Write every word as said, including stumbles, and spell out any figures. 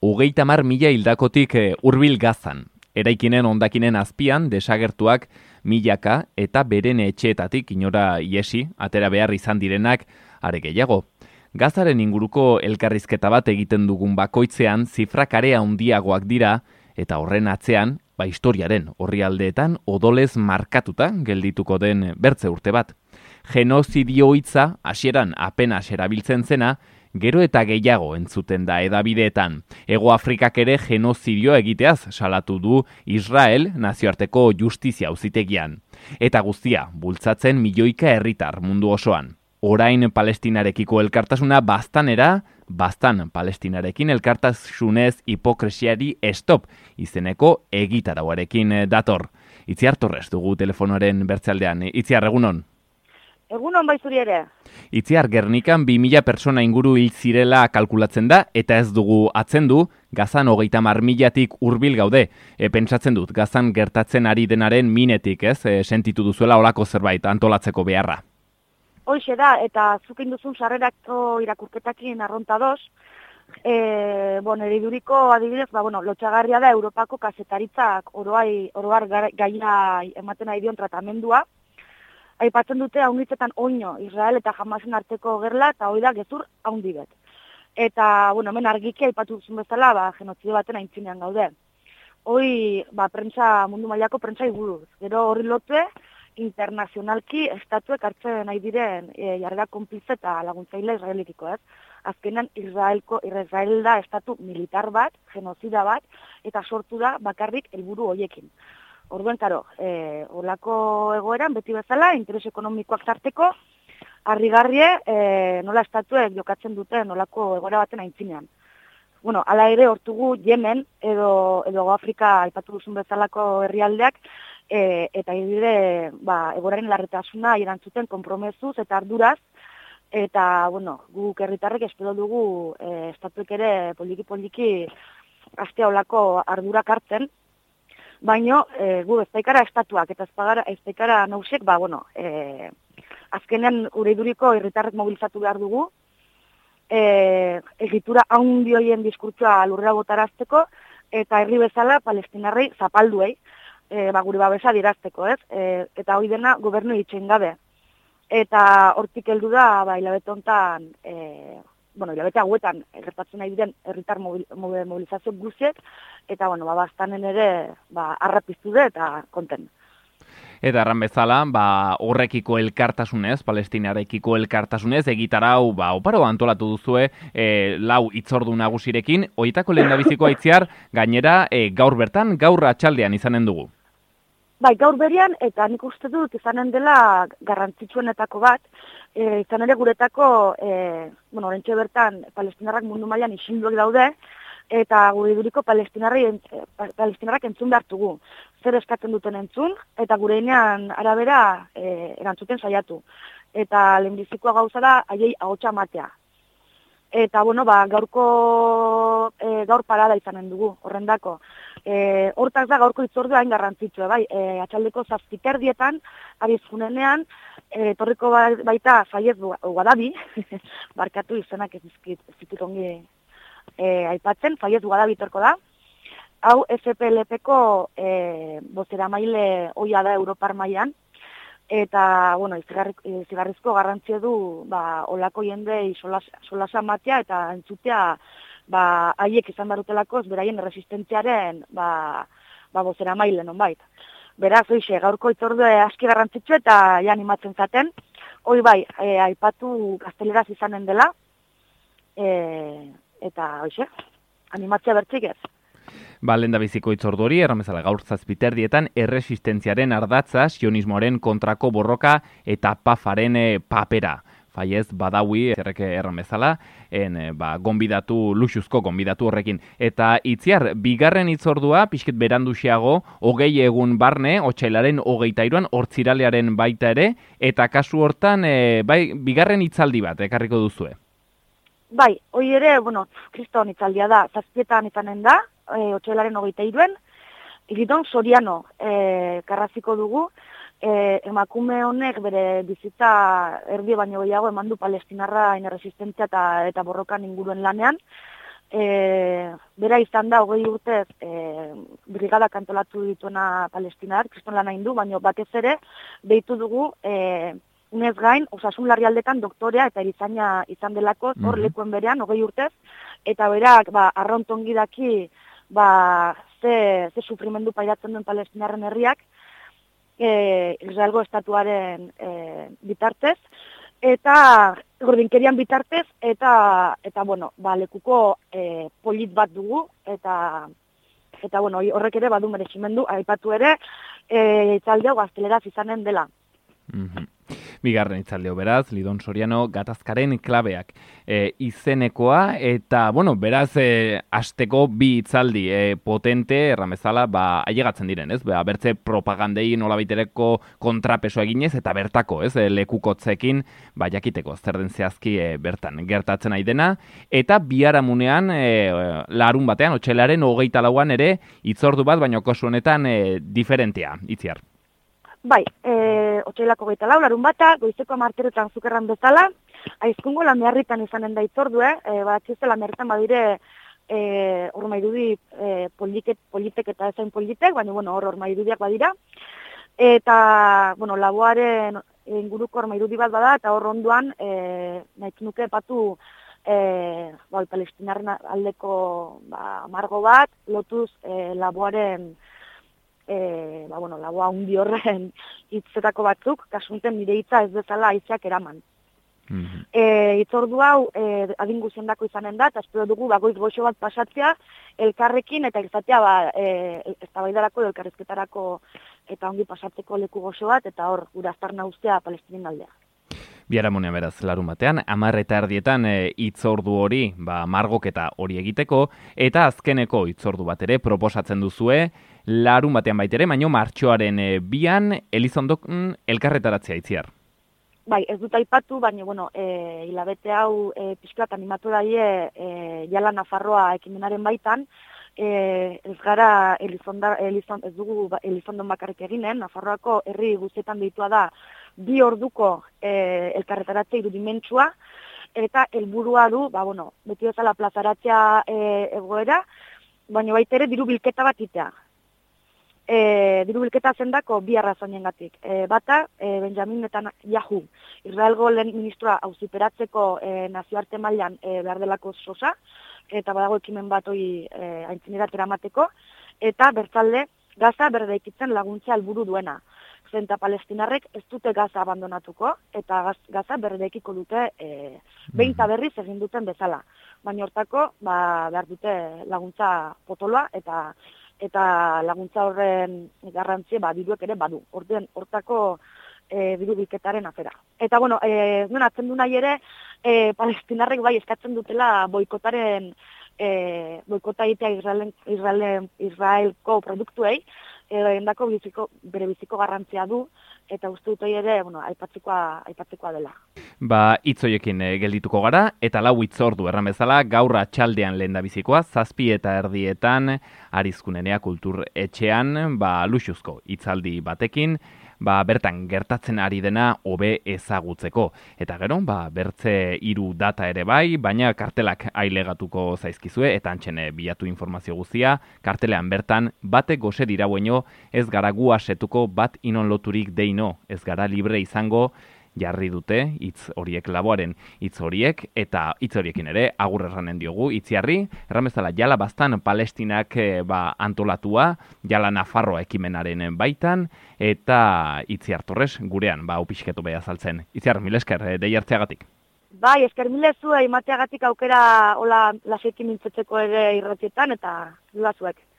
hogeita hamar mila hildakotik hurbil Gazan. Eraikinen hondakinen azpian desagertuak milaka eta beren etxeetatik inora iesi, atera behar izan direnak are gehiago. Gazaren inguruko elkarrizketa bat egiten dugun bakoitzean zifrak are handiagoak dira eta horren atzean, ba historiaren orrialdeetan odolez markatuta geldituko den bertze urte bat. Genozidio hitza hasieran apenas erabiltzen zena, gero eta gehiago entzuten da hedabideetan. Hego Afrikak ere genozidioa egiteaz salatu du Israel nazioarteko justizia auzitegian. Eta guztia, bultzatzen milioika herritar mundu osoan. Orain Palestinarekiko elkartasuna baztanera, baztan Palestinarekin elkartasunez hipokresiari stop izeneko egitarauarekin dator. Itziar Torres dugu telefonoaren bertzealdean. Itziar, egunon? Egunon bai zuri ere. Itziar, Gernikan bi mila persona inguru hil zirela kalkulatzen da, eta ez dugu atzendu, Gazan hogeita hamar milatik hurbil gaude. E, pentsatzen dut, Gazan gertatzen ari denaren minetik, ez? E, sentitu duzuela olako zerbait antolatzeko beharra. Hoxe da, eta zukin duzun sarrerako irakurketakin arrontadoz, e, bon, eriduriko adibidez, ba, bueno, lotxagarria da Europako kazetaritzak oroai, oroar gaia ematen ari dion tratamendua. Aipatzen dute haunditzetan oino Israel eta Hamasen arteko gerla eta hori da gezur haundi bet. Eta, bueno, hemen argiki aipatu duzun bezala, ba, genozidio baten aintzinean gaude. Hoi, ba, prentsa, mundu mailako prentsa iguruz. Gero horri lotue, internazionalki estatuek hartzen nahi diren e, jarrera konplize eta laguntzaile israelikiko, ez? Azkenan Israelko, Israel da estatu militar bat, genozida bat, eta sortu da bakarrik helburu hoiekin. Orduen, karo, e, olako egoeran, beti bezala, interes ekonomikoak tarteko, harrigarrie, e, nola estatuek jokatzen duten olako egoera baten aintzinean. Bueno, ala ere hortugu Yemen edo, edo Afrika aipatu duzun bezalako herrialdeak, e, eta dire, ba, egoeraren larretasuna erantzuten konpromesuz eta arduraz, eta, bueno, guk herritarrek espero dugu e, estatuek ere poliki-poliki astea olako ardurak hartzen, baino, e, gu ez daikara estatuak eta ez daikara nausek, ba, bueno, e, azkenean ureiduriko herritarrek mobilizatu behar dugu, e, egitura haundi hoien diskurtsoa lurrera botarazteko, eta herri bezala palestinarrei zapalduei, e, ba, gure babesa dirazteko, ez? E, eta hori dena gobernu itxein gabe. Eta hortik heldu da, ba, hilabete hontan, e, bueno, hilabete hauetan gertatzen nahi diren herritar mobil, mobilizazio guziek, eta, bueno, ba, bastanen ere, ba, arrapiztu de eta konten. Eta erran bezala, ba, horrekiko elkartasunez, Palestinarekiko elkartasunez, egitarau, ba, oparo antolatu duzue, e, lau itzordu nagusirekin, hoitako lehendabiziko Itziar, gainera, e, gaur bertan, gaur atxaldean izanen dugu. Bai, gaur berian, eta nik uste dut izanen dela garrantzitsuenetako bat, e, izan ere guretako, e, bueno, orentxe bertan, palestinarrak mundu mailan isilduak daude, eta gure iduriko palestinarrak entzun behartugu. Zer eskatzen duten entzun, eta gure inean arabera e, erantzuten saiatu. Eta lehenbizikoa gauza da, haiei ahotsa matea. Eta, bueno, ba, gaurko, e, gaur parada izanen dugu, horrendako. E, hortaz da gaurko itzordua hain garrantzitsua, bai, e, atxaldeko zazpiterdietan, abizkunenean, e, torriko baita Fayez Guadabi, barkatu izenak ez zitut ongi e, aipatzen, Fayez Guadabi torko da, hau F P L P-ko e, bozera maile oia da Europar mailan, eta, bueno, izigarrizko garrantzia du, ba, olako jendei solasa matea eta entzutea, ba, haiek izan barutelako, beraien resistentziaren, ba, ba, bozera maile non bait. Beraz, hoxe, gaurko itzordu aski garrantzitsu eta ja animatzen zaten, hoi bai, e, aipatu gazteleraz izanen dela, e, eta, hoxe, animatzea bertzik ez. Ba, lehendabiziko itzordu hori, erramezala gaur zazpiterdietan, erresistentziaren ardatza, sionismoaren kontrako borroka eta pafaren papera. Fayez Badawi, zerreke erramezala, en, ba, gonbidatu, luxuzko gonbidatu horrekin. Eta Itziar, bigarren itzordua, pixket beranduxiago, hogei egun barne, otsailaren hogeita hiruan, hortziralearen baita ere, eta kasu hortan, e, bai, bigarren hitzaldi bat, ekarriko duzue. Bai, hoi ere, bueno, kriston hitzaldia da, zazpietan izanen da, e, otsailaren hogeita hiruan, Gidon Soriano e, karraziko dugu, e, emakume honek bere bizitza erdi baino gehiago eman du palestinarra ine resistentzia eta, eta borrokan inguruen lanean, e, bera izan da hogei urtez e, brigadak antolatu dituena Palestinar, kriston lan hain du, baina batez ere deitu dugu e, unez gain, osasun larrialdetan doktorea eta erizaina izan delako, hor Mhm. lekuen berean, hogei urtez, eta berak, ba, arrontongi daki, ba, ze, ze sufrimendu pairatzen duen Palestinarren herriak, e, Israelgo estatuaren e, bitartez, eta gordinkerian bitartez, eta, eta bueno, ba, lekuko e, polit bat dugu, eta, eta bueno, horrek ere badu merezimendu, aipatu ere, e, itzaldeo gazteleraz izanen dela. Mhm. Bigarren itzaldeo beraz, Lidon Soriano gatazkaren klabeak e, izenekoa, eta, bueno, beraz, e, asteko bi itzaldi e, potente, erramezala, ba, ailegatzen diren, ez? Ba, bertze propagandei nolabitereko kontrapeso eginez, eta bertako, ez? E, lekukotzekin, ba, jakiteko, zer den zehazki e, bertan gertatzen ari dena, eta biharamunean, e, larun batean, otsailaren hogeita lauan ere, itzordu bat, baino kasu honetan e, diferentea, Itziar. Bai, e, otsailako hogeita lau, larun bata, goizeko amarteretan zukerran bezala, aizkungo lameharritan izanen da itzordue, e, batxizte lameharritan badire e, hor mairudi e, poliket, politek eta ezain politek, baina bueno, hor hor mairudiak badira, eta, bueno, laboaren inguruko hor mairudi bat bada, eta hor onduan, e, nahi nuke epatu e, bai, Palestinarren aldeko ba, margo bat, lotuz e, laboaren E, ba, bueno, laboa hundi horren hitzetako batzuk, kasunten nire hitza ez bezala haizeak eraman. Mhm. E, itzordu hau e, adin guziendako izanen da, eta espero dugu bagoiz goxo bat pasatzea, elkarrekin eta izatea ba, e, eztabaidarako, elkarrezketarako eta ongi pasatzeko leku goxo bat, eta hor, gure aztarna ustea Palestinen aldea. Biharamunean beraz larun batean, hamar eta erdietan e, itzordu hori, ba, margoketa hori egiteko, eta azkeneko itzordu bat ere proposatzen duzue, larun batean baitere, baino martxoaren e, bian, Elizondok mm, elkarretaratzea Itziar. Bai, ez dut aipatu, baina, bueno, e, hilabete hau e, pixkat animatu daie e, Jala Nafarroa ekimenaren baitan, e, ez gara Elizonda, Elizond, ez dugu Elizondon bakarrik eginen, Nafarroako herri guztietan deitua da bi orduko e, elkarretaratze irudimentsua, eta helburua du, ba, bueno, beti bezala plazaratzea e, egoera, baina baita ere diru bilketa bat itea. E, diru bilketa zendako bi arrazoiengatik. E, bata, e, Benjamin Netanyahu, Israelgo lehen ministroa auziperatzeko e, nazioarte mailan e, behar delako sosa, eta badago ekimen bat hori e, aintzinera teramateko, eta bertzalde Gaza berdaikitzen laguntza helburu duena. Zenta Palestinarrek ez dute Gaza abandonatuko, eta gaz, Gaza berdaikiko dute e, behin eta berriz egin duten bezala. Baina hortako, ba, behar dute laguntza potoloa, eta eta laguntza horren garrantzia ba, diruek ere badu. Horten, hortako e, diru bilketaren afera. Eta, bueno, e, nuen atzen du nahi ere, e, Palestinarrek bai eskatzen dutela boikotaren, e, boikota egitea Israelen, Israelen, Israelko produktuei, endako biziko, bere biziko garrantzia du, eta uste dut ere, bueno, aipatzekoa, aipatzekoa dela. Ba, hitzoiekin e, geldituko gara, eta lau hitzordu erran bezala, gaur atxaldean lehen da bizikoa, zazpi eta erdietan, Arizkunenea kultur etxean, ba, luxuzko hitzaldi batekin, ba, bertan gertatzen ari dena hobe ezagutzeko. Eta gero, ba, bertze hiru data ere bai, baina kartelak ailegatuko zaizkizue, eta antxene bilatu informazio guztia, kartelean bertan, bate goze dira bueno, ez gara gu asetuko bat inon loturik deino, ez gara libre izango, jarri dute hitz horiek laboaren hitz horiek, eta hitz horiekin ere agur erranen diogu Itziarri, erran bezala Jala Baztan Palestinak e, ba, antolatua, Jala Nafarroa ekimenaren baitan, eta Itziar Torres gurean, ba, upixketu beha azaltzen. Itziar, mil esker, e, dei hartzeagatik. Bai, esker mil ezu, emateagatik aukera hola lasekin mintzetzeko ere irratietan, eta dudazuek.